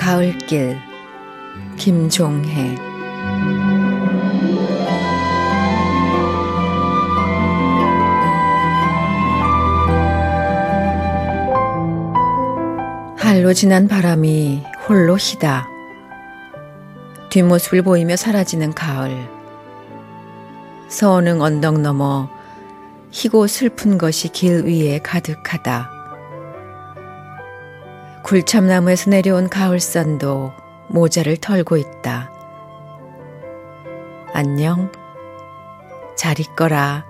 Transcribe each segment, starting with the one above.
가을길 김종혜. 할로 지난 바람이 홀로 희다. 뒷모습을 보이며 사라지는 가을. 서원흥 언덕 너머 희고 슬픈 것이 길 위에 가득하다. 굴참나무에서 내려온 가을선도 모자를 털고 있다. 안녕, 잘 있거라.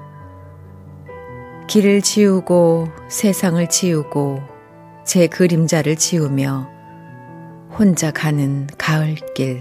길을 지우고 세상을 지우고 제 그림자를 지우며 혼자 가는 가을길.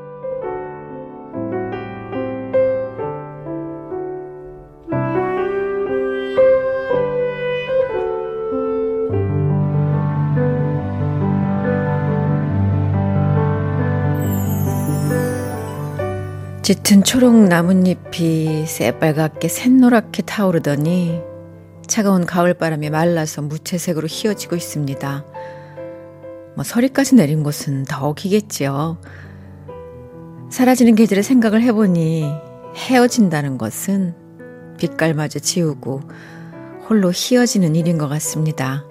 짙은 초록 나뭇잎이 새빨갛게 샛노랗게 타오르더니 차가운 가을바람에 말라서 무채색으로 휘어지고 있습니다. 서리까지 내린 곳은 더욱이겠지요. 사라지는 계절의 생각을 해보니 헤어진다는 것은 빛깔마저 지우고 홀로 휘어지는 일인 것 같습니다.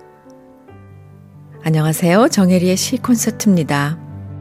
안녕하세요. 정혜리의 시콘서트입니다.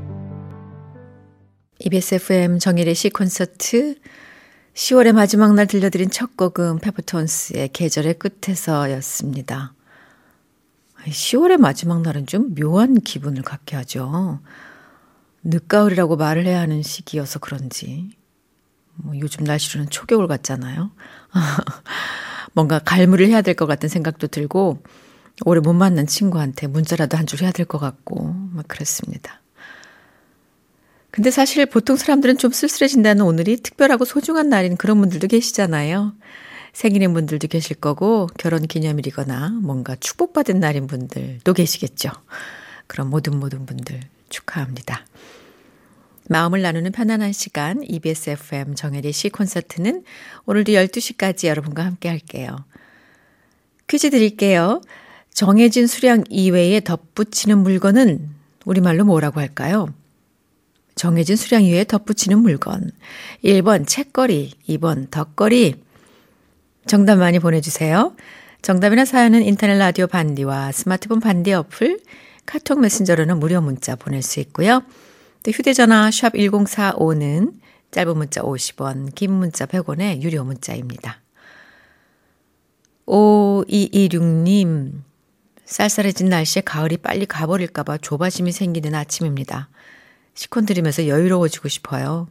EBS FM 정혜리의 시콘서트 10월의 마지막 날 들려드린 첫 곡은 페퍼톤스의 계절의 끝에서였습니다. 10월의 마지막 날은 좀 묘한 기분을 갖게 하죠. 늦가을이라고 말을 해야 하는 시기여서 그런지 요즘 날씨로는 초겨울 같잖아요. 뭔가 갈무리를 해야 될 것 같은 생각도 들고 오래 못 만난 친구한테 문자라도 한 줄 해야 될 것 같고 그렇습니다. 근데 사실 보통 사람들은 좀 쓸쓸해진다는 오늘이 특별하고 소중한 날인 그런 분들도 계시잖아요. 생일인 분들도 계실 거고 결혼 기념일이거나 뭔가 축복받은 날인 분들도 계시겠죠. 그럼 모든 분들 축하합니다. 마음을 나누는 편안한 시간 EBS FM 정혜리 씨 콘서트는 오늘도 12시까지 여러분과 함께 할게요. 퀴즈 드릴게요. 정해진 수량 이외에 덧붙이는 물건은 우리말로 뭐라고 할까요? 정해진 수량 이외에 덧붙이는 물건. 1번 책거리, 2번 덧거리. 정답 많이 보내주세요. 정답이나 사연은 인터넷 라디오 반디와 스마트폰 반디 어플, 카톡 메신저로는 무료 문자 보낼 수 있고요. 또 휴대전화 샵 1045는 짧은 문자 50원, 긴 문자 100원의 유료 문자입니다. 5226님, 쌀쌀해진 날씨에 가을이 빨리 가버릴까 봐 조바심이 생기는 아침입니다. 시콘 들으면서 여유로워지고 싶어요.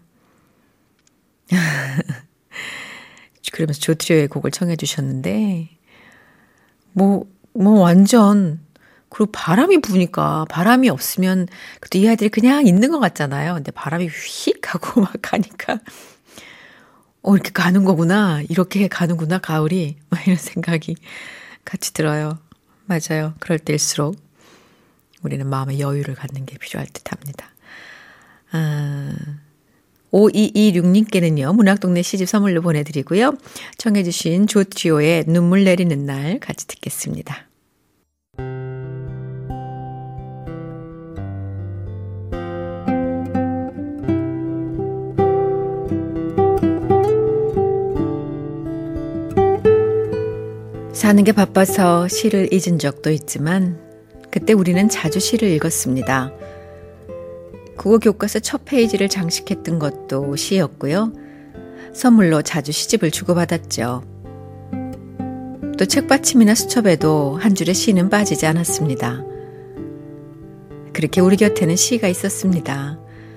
그러면서 조트리오의 곡을 청해 주셨는데 완전 그리고 바람이 부니까 바람이 없으면 그래도 이 아이들이 그냥 있는 것 같잖아요. 근데 바람이 휙 하고 막 가니까 이렇게 가는 거구나. 이렇게 가는구나 가을이. 이런 생각이 같이 들어요. 맞아요. 그럴 때일수록 우리는 마음의 여유를 갖는 게 필요할 듯합니다. 5226님께는요. 문학동네 시집 선물로 보내드리고요. 청해 주신 조트리오의 눈물 내리는 날 같이 듣겠습니다. 사는 게 바빠서 시를 잊은 적도 있지만 그때 우리는 자주 시를 읽었습니다. 국어 교과서 첫 페이지를 장식했던 것도 시였고요. 선물로 자주 시집을 주고받았죠. 또 책받침이나 수첩에도 한 줄의 시는 빠지지 않았습니다. 그렇게 우리 곁에는 시가 있었습니다.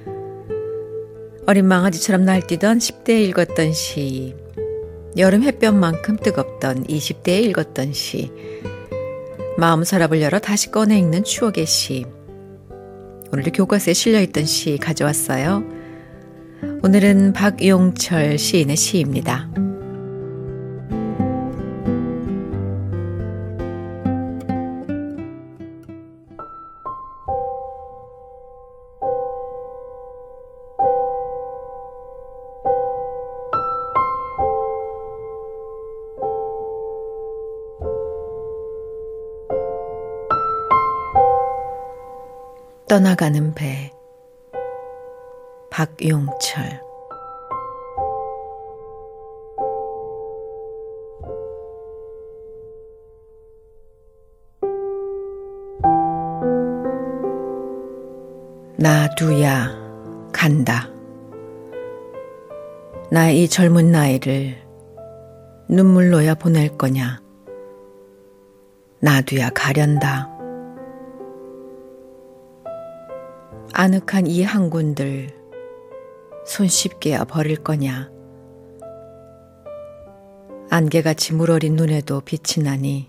어린 망아지처럼 날뛰던 10대에 읽었던 시, 여름 햇볕만큼 뜨겁던 20대에 읽었던 시, 마음 서랍을 열어 다시 꺼내 읽는 추억의 시, 오늘도 교과서에 실려있던 시 가져왔어요. 오늘은 박용철 시인의 시입니다. 떠나가는 배 박용철. 나두야 간다. 나의 이 젊은 나이를 눈물로야 보낼 거냐. 나두야 가련다. 아늑한 이 항군들 손쉽게야 버릴 거냐. 안개같이 물어린 눈에도 빛이 나니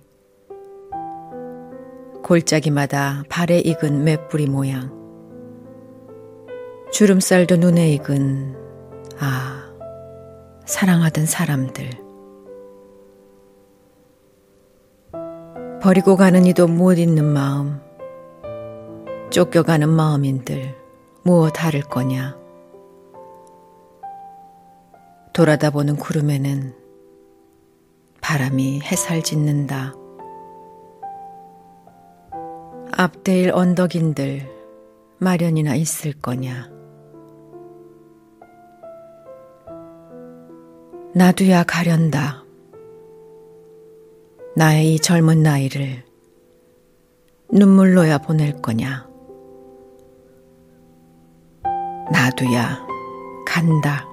골짜기마다 발에 익은 맷뿌리 모양. 주름살도 눈에 익은 사랑하던 사람들. 버리고 가는 이도 못 잊는 마음. 쫓겨가는 마음인들 무엇 다를 거냐. 돌아다 보는 구름에는 바람이 해살 짓는다. 앞대일 언덕인들 마련이나 있을 거냐. 나두야 가련다. 나의 이 젊은 나이를 눈물로야 보낼 거냐. 나두야 간다.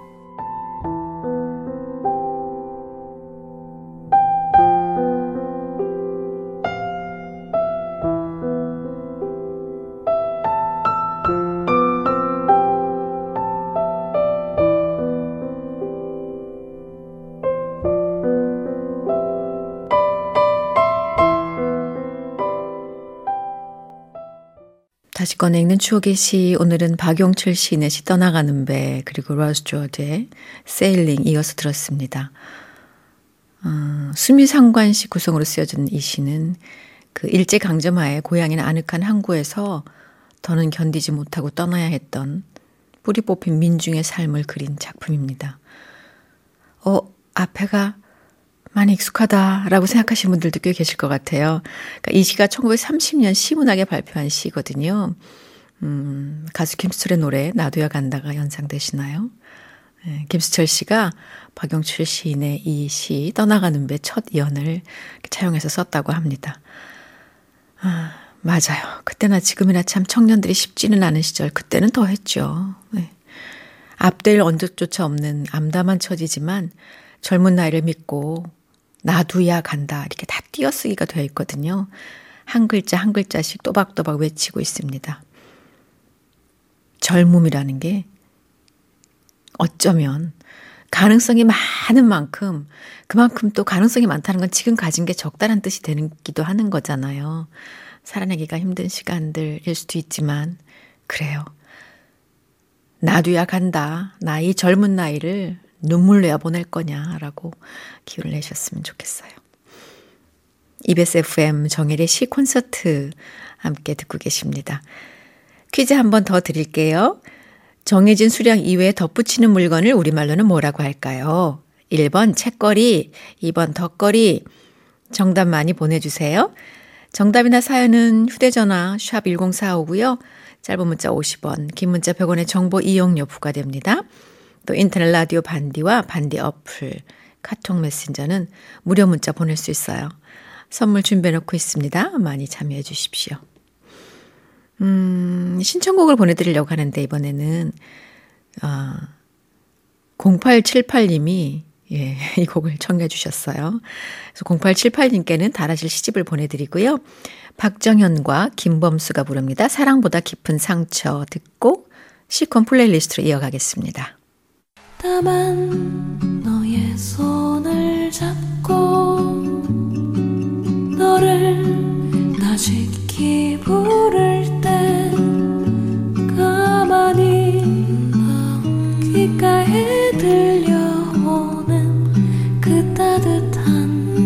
다시 꺼내 읽는 추억의 시. 오늘은 박용철 시인의 시 떠나가는 배 그리고 로스 조지의 세일링 이어서 들었습니다. 수미상관시 구성으로 쓰여진 이 시는 그 일제강점하에 고향인 아늑한 항구에서 더는 견디지 못하고 떠나야 했던 뿌리 뽑힌 민중의 삶을 그린 작품입니다. 앞에가 많이 익숙하다라고 생각하시는 분들도 꽤 계실 것 같아요. 그러니까 이 시가 1930년 시문학에 발표한 시거든요. 가수 김수철의 노래 나두야 간다가 연상되시나요? 네, 김수철 씨가 박용철 시인의 이 시 떠나가는 배 첫 연을 차용해서 썼다고 합니다. 맞아요. 그때나 지금이나 참 청년들이 쉽지는 않은 시절 그때는 더 했죠. 네. 앞댈 언덕조차 없는 암담한 처지지만 젊은 나이를 믿고 나두야 간다 이렇게 다 띄어쓰기가 되어 있거든요. 한 글자 한 글자씩 또박또박 외치고 있습니다. 젊음이라는 게 어쩌면 가능성이 많은 만큼 그만큼 또 가능성이 많다는 건 지금 가진 게 적다는 뜻이 되기도 하는 거잖아요. 살아내기가 힘든 시간들일 수도 있지만 그래요. 나두야 간다. 나이 젊은 나이를 눈물내야 보낼 거냐라고 기운을 내셨으면 좋겠어요. EBS FM 정혜리의 시 콘서트 함께 듣고 계십니다. 퀴즈 한 번 더 드릴게요. 정해진 수량 이외에 덧붙이는 물건을 우리말로는 뭐라고 할까요? 1번 책거리, 2번 덧거리. 정답 많이 보내주세요. 정답이나 사연은 휴대전화 샵 1045고요. 짧은 문자 50원, 긴 문자 100원의 정보 이용료 부과됩니다. 또 인터넷 라디오 반디와 반디 어플, 카톡 메신저는 무료 문자 보낼 수 있어요. 선물 준비해 놓고 있습니다. 많이 참여해 주십시오. 신청곡을 보내드리려고 하는데 이번에는 0878님이 이 곡을 청해 주셨어요. 그래서 0878님께는 달아질 시집을 보내드리고요. 박정현과 김범수가 부릅니다. 사랑보다 깊은 상처 듣고 시콘 플레이리스트로 이어가겠습니다. 다만 너의 손을 잡고 너를 다시키 부를 때 가만히 귓가에 들려오는 그 따뜻한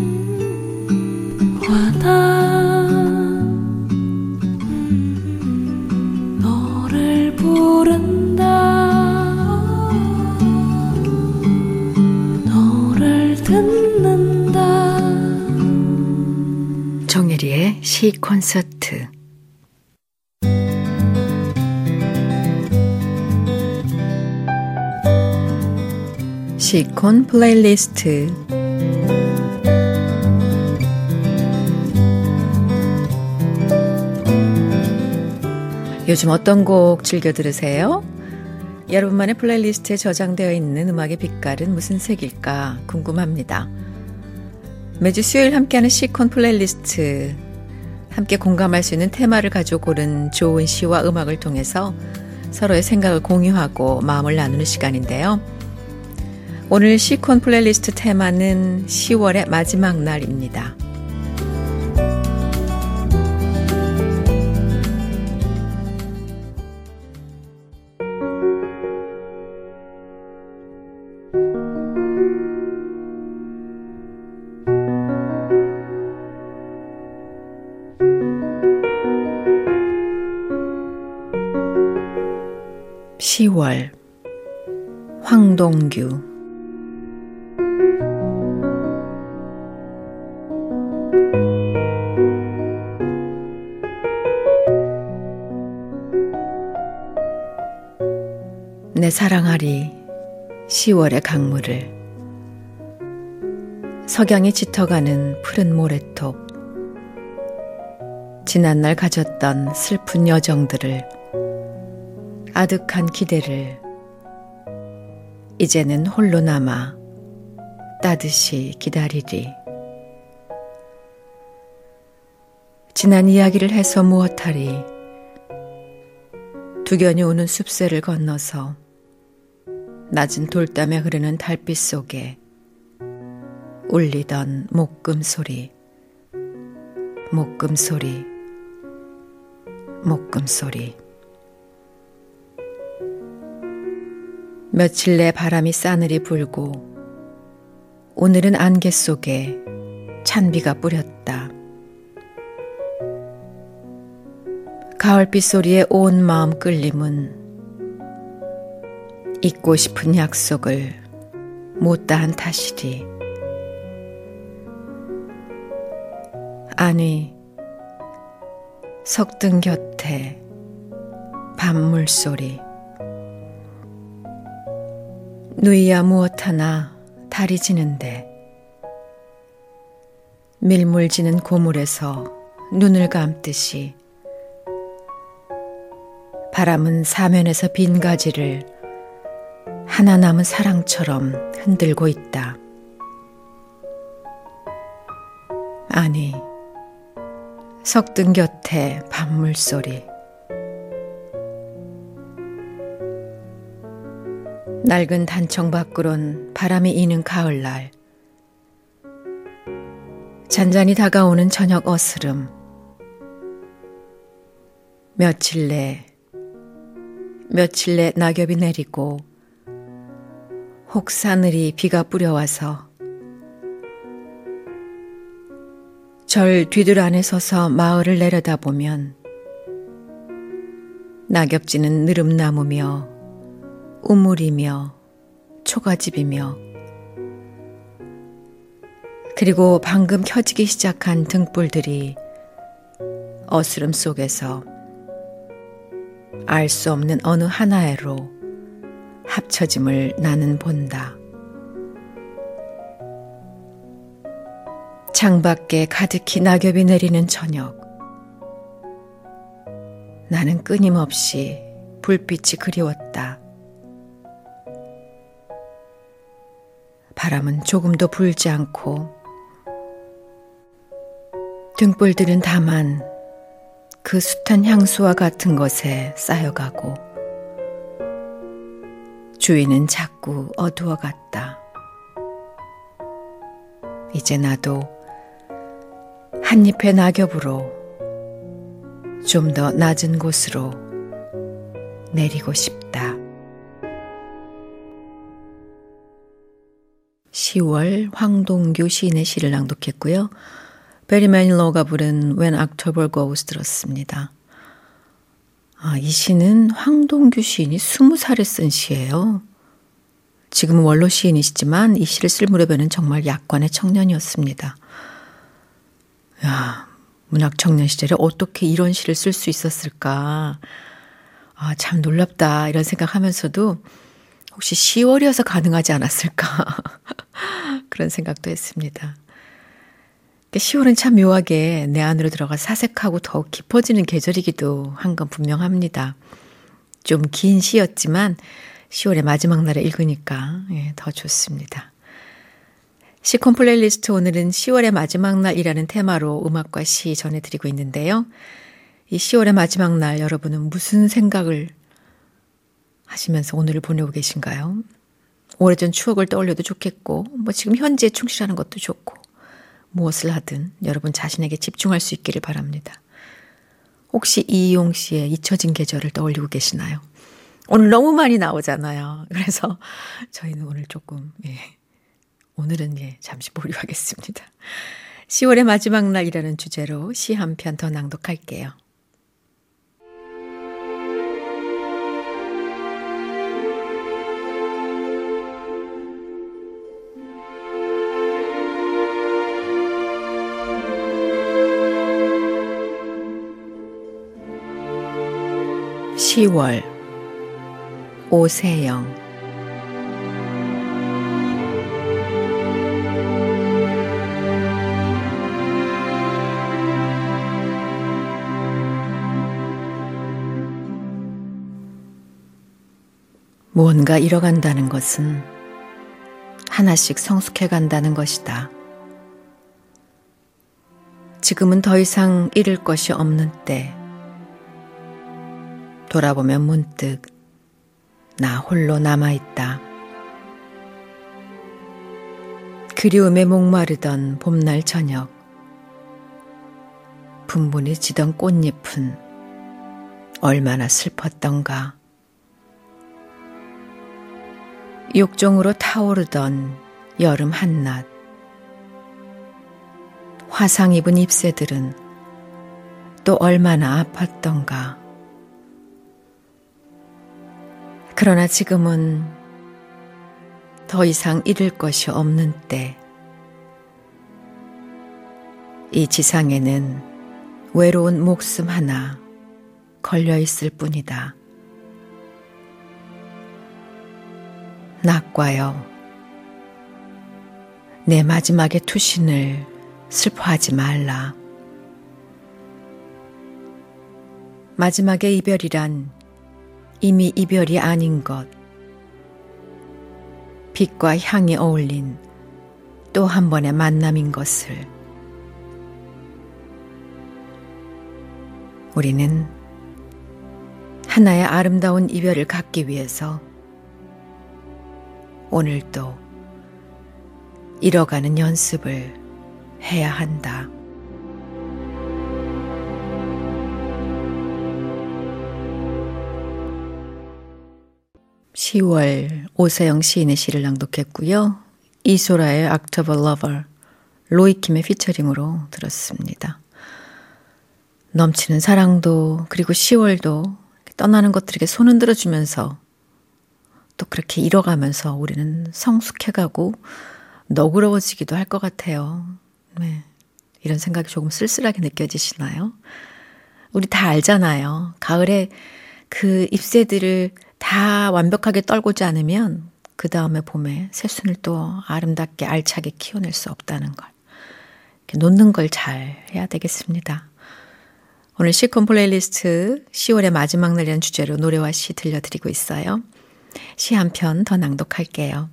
와닿음 너를 부른다 듣는다. 정혜리의 시 콘서트. 시콘 플레이리스트. 요즘 어떤 곡 즐겨 들으세요? 여러분만의 플레이리스트에 저장되어 있는 음악의 빛깔은 무슨 색일까 궁금합니다. 매주 수요일 함께하는 시콘 플레이리스트, 함께 공감할 수 있는 테마를 가지고 고른 좋은 시와 음악을 통해서 서로의 생각을 공유하고 마음을 나누는 시간인데요. 오늘 시콘 플레이리스트 테마는 10월의 마지막 날입니다. 10월 황동규. 내 사랑하리 10월의 강물을, 석양이 짙어가는 푸른 모래톱, 지난날 가졌던 슬픈 여정들을, 아득한 기대를 이제는 홀로 남아 따듯이 기다리리. 지난 이야기를 해서 무엇하리. 두견이 우는 숲새를 건너서 낮은 돌담에 흐르는 달빛 속에 울리던 목금소리, 목금소리, 목금소리. 며칠 내 바람이 싸늘히 불고 오늘은 안개 속에 찬비가 뿌렸다. 가을빛 소리에 온 마음 끌림은 잊고 싶은 약속을 못다한 탓이리. 아니, 석등 곁에 밤물소리. 누이야 무엇하나 달이 지는데, 밀물지는 고물에서 눈을 감듯이 바람은 사면에서 빈 가지를 하나 남은 사랑처럼 흔들고 있다. 아니, 석등 곁에 밤물소리. 낡은 단청 밖으론 바람이 이는 가을날, 잔잔히 다가오는 저녁 어스름. 며칠 내 낙엽이 내리고 혹사늘이 비가 뿌려와서 절 뒤들 안에 서서 마을을 내려다보면 낙엽지는 느릅나무며 우물이며 초가집이며, 그리고 방금 켜지기 시작한 등불들이 어스름 속에서 알 수 없는 어느 하나에로 합쳐짐을 나는 본다. 창밖에 가득히 낙엽이 내리는 저녁, 나는 끊임없이 불빛이 그리웠다. 바람은 조금도 불지 않고 등불들은 다만 그 숱한 향수와 같은 것에 쌓여가고 주위는 자꾸 어두워갔다. 이제 나도 한 잎의 낙엽으로 좀 더 낮은 곳으로 내리고 싶다. 10월 황동규 시인의 시를 낭독했고요. 베리 매닐로우가 부른 When October Goes 들었습니다. 이 시는 황동규 시인이 20살에 쓴 시예요. 지금은 원로 시인이시지만 이 시를 쓸 무렵에는 정말 약관의 청년이었습니다. 야, 문학 청년 시절에 어떻게 이런 시를 쓸 수 있었을까? 참 놀랍다 이런 생각하면서도 혹시 10월이어서 가능하지 않았을까? 그런 생각도 했습니다. 10월은 참 묘하게 내 안으로 들어가 사색하고 더욱 깊어지는 계절이기도 한 건 분명합니다. 좀 긴 시였지만 10월의 마지막 날에 읽으니까 더 좋습니다. 시콘 플레이리스트 오늘은 10월의 마지막 날이라는 테마로 음악과 시 전해드리고 있는데요. 이 10월의 마지막 날 여러분은 무슨 생각을 하시면서 오늘을 보내고 계신가요? 오래전 추억을 떠올려도 좋겠고 지금 현재에 충실하는 것도 좋고 무엇을 하든 여러분 자신에게 집중할 수 있기를 바랍니다. 혹시 이희용 씨의 잊혀진 계절을 떠올리고 계시나요? 오늘 너무 많이 나오잖아요. 그래서 저희는 오늘 조금 오늘은 잠시 보류하겠습니다. 10월의 마지막 날이라는 주제로 시 한 편 더 낭독할게요. (10월) 오세영. 무언가 잃어간다는 것은 하나씩 성숙해간다는 것이다. 지금은 더 이상 잃을 것이 없는 때, 돌아보면 문득 나 홀로 남아있다. 그리움에 목마르던 봄날 저녁, 분분히 지던 꽃잎은 얼마나 슬펐던가. 욕종으로 타오르던 여름 한낮, 화상 입은 잎새들은 또 얼마나 아팠던가. 그러나 지금은 더 이상 잃을 것이 없는 때, 이 지상에는 외로운 목숨 하나 걸려 있을 뿐이다. 낙과여, 내 마지막의 투신을 슬퍼하지 말라. 마지막의 이별이란 이미 이별이 아닌 것, 빛과 향이 어울린 또 한 번의 만남인 것을. 우리는 하나의 아름다운 이별을 갖기 위해서 오늘도 잃어가는 연습을 해야 한다. (10월) 오세영 시인의 시를 낭독했고요. 이소라의 October Lover, 로이킴의 피처링으로 들었습니다. 넘치는 사랑도 그리고 10월도 떠나는 것들에게 손 흔들어주면서 또 그렇게 잃어가면서 우리는 성숙해가고 너그러워지기도 할 것 같아요. 네, 이런 생각이 조금 쓸쓸하게 느껴지시나요? 우리 다 알잖아요. 가을에 그 잎새들을 다 완벽하게 떨고지 않으면 그 다음에 봄에 새순을 또 아름답게 알차게 키워낼 수 없다는 걸. 이렇게 놓는 걸 잘 해야 되겠습니다. 오늘 시콘 플레이리스트 10월의 마지막 날이라는 주제로 노래와 시 들려드리고 있어요. 시 한 편 더 낭독할게요.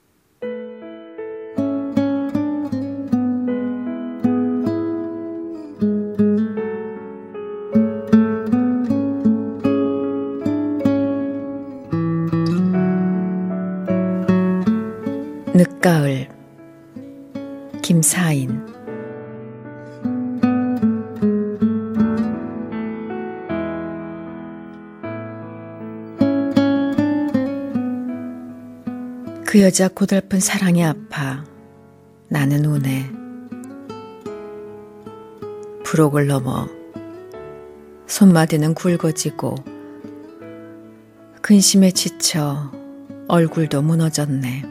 늦가을, 김사인. 그 여자 고달픈 사랑에 아파 나는 우네. 부록을 넘어 손마디는 굵어지고 근심에 지쳐 얼굴도 무너졌네.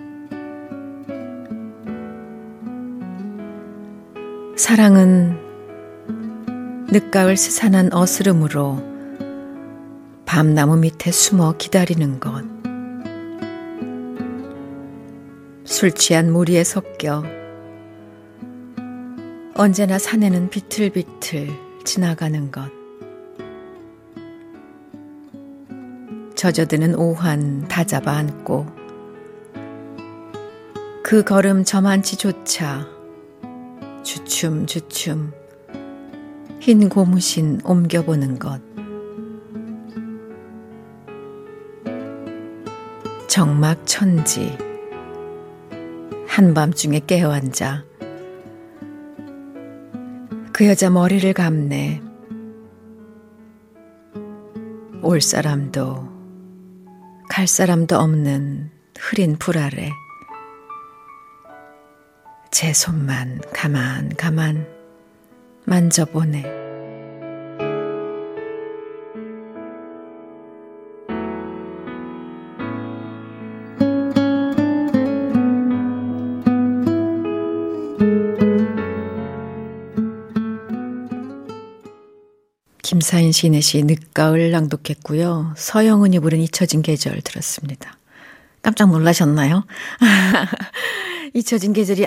사랑은 늦가을 스산한 어스름으로 밤나무 밑에 숨어 기다리는 것. 술 취한 무리에 섞여 언제나 산에는 비틀비틀 지나가는 것. 젖어드는 오한 다잡아 안고 그 걸음 저만치조차 주춤주춤 흰 고무신 옮겨보는 것. 정막천지 한밤중에 깨어앉아 그 여자 머리를 감네. 올 사람도 갈 사람도 없는 흐린 불 아래 제 손만 가만 만져보네. 김사인 시인의 시 늦가을 낭독했고요. 서영은이 부른 잊혀진 계절 들었습니다. 깜짝 놀라셨나요? 잊혀진 계절이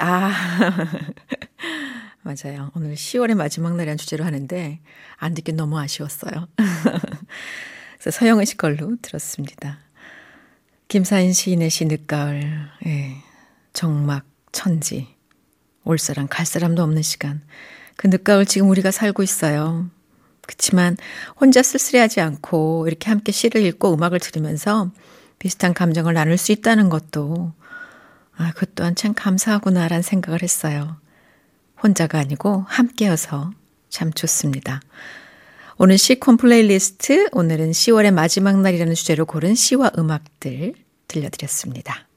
맞아요. 오늘 10월의 마지막 날이라는 주제로 하는데 안 듣긴 너무 아쉬웠어요. 그래서 서영은 씨 걸로 들었습니다. 김사인 시인의 시 늦가을, 정막 천지, 올 사람 갈 사람도 없는 시간. 그 늦가을 지금 우리가 살고 있어요. 그렇지만 혼자 쓸쓸해하지 않고 이렇게 함께 시를 읽고 음악을 들으면서 비슷한 감정을 나눌 수 있다는 것도 그것 또한 참 감사하구나라는 생각을 했어요. 혼자가 아니고 함께여서 참 좋습니다. 오늘 시콘 플레이리스트, 오늘은 10월의 마지막 날이라는 주제로 고른 시와 음악들 들려드렸습니다.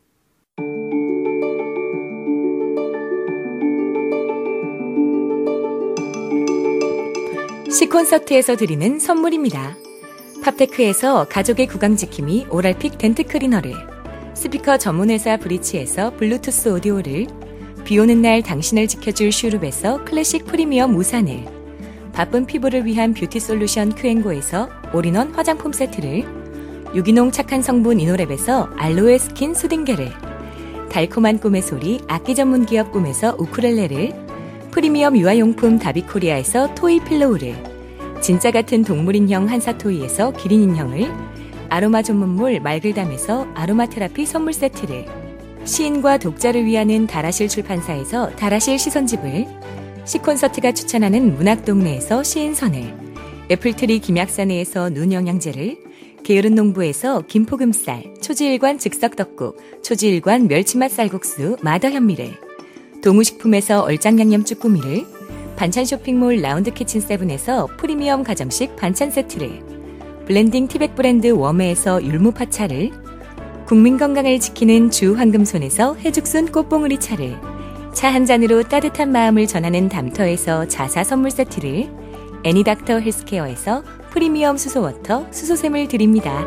시콘서트에서 드리는 선물입니다. 팝테크에서 가족의 구강지킴이 오랄픽 덴트클리너를, 스피커 전문회사 브리치에서 블루투스 오디오를, 비오는 날 당신을 지켜줄 슈룹에서 클래식 프리미엄 우산을, 바쁜 피부를 위한 뷰티 솔루션 큐앤고에서 올인원 화장품 세트를, 유기농 착한 성분 이노랩에서 알로에 스킨 수딩게를, 달콤한 꿈의 소리 악기 전문 기업 꿈에서 우쿨렐레를, 프리미엄 유아용품 다비코리아에서 토이 필로우를, 진짜 같은 동물인형 한사토이에서 기린인형을, 아로마 전문물 말글담에서 아로마 테라피 선물 세트를, 시인과 독자를 위하는 다라실 출판사에서 다라실 시선집을, 시콘서트가 추천하는 문학동네에서 시인선을, 애플트리 김약사네에서 눈영양제를, 게으른 농부에서 김포금쌀, 초지일관 즉석떡국, 초지일관 멸치맛 쌀국수 마더현미를, 동우식품에서 얼짱양념 쭈꾸미를, 반찬 쇼핑몰 라운드 키친 세븐에서 프리미엄 가정식 반찬 세트를, 블렌딩 티백 브랜드 웜에서 율무파차를, 국민 건강을 지키는 주 황금손에서 해죽순 꽃봉우리 차를, 차 한 잔으로 따뜻한 마음을 전하는 담터에서 자사 선물 세트를, 애니닥터 헬스케어에서 프리미엄 수소워터 수소샘을 드립니다.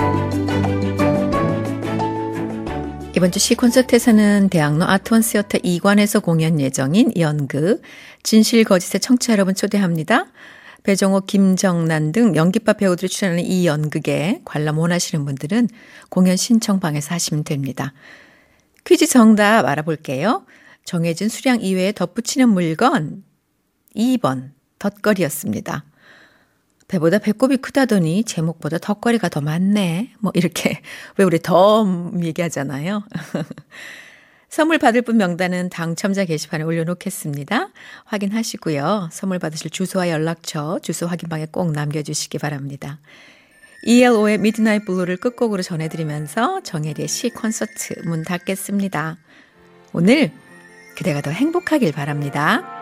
이번 주 시 콘서트에서는 대학로 아트원시어터 2관에서 공연 예정인 연극 진실 거짓의 청취자 여러분 초대합니다. 배정호, 김정난 등 연기파 배우들이 출연하는 이 연극에 관람 원하시는 분들은 공연 신청방에서 하시면 됩니다. 퀴즈 정답 알아볼게요. 정해진 수량 이외에 덧붙이는 물건 2번 덧거리였습니다. 배보다 배꼽이 크다더니 제목보다 덧거리가 더 많네. 이렇게 왜 우리 더 얘기하잖아요. 선물 받을 분 명단은 당첨자 게시판에 올려놓겠습니다. 확인하시고요. 선물 받으실 주소와 연락처, 주소 확인방에 꼭 남겨주시기 바랍니다. ELO의 미드나잇 블루를 끝곡으로 전해드리면서 정혜리의 시 콘서트 문 닫겠습니다. 오늘 그대가 더 행복하길 바랍니다.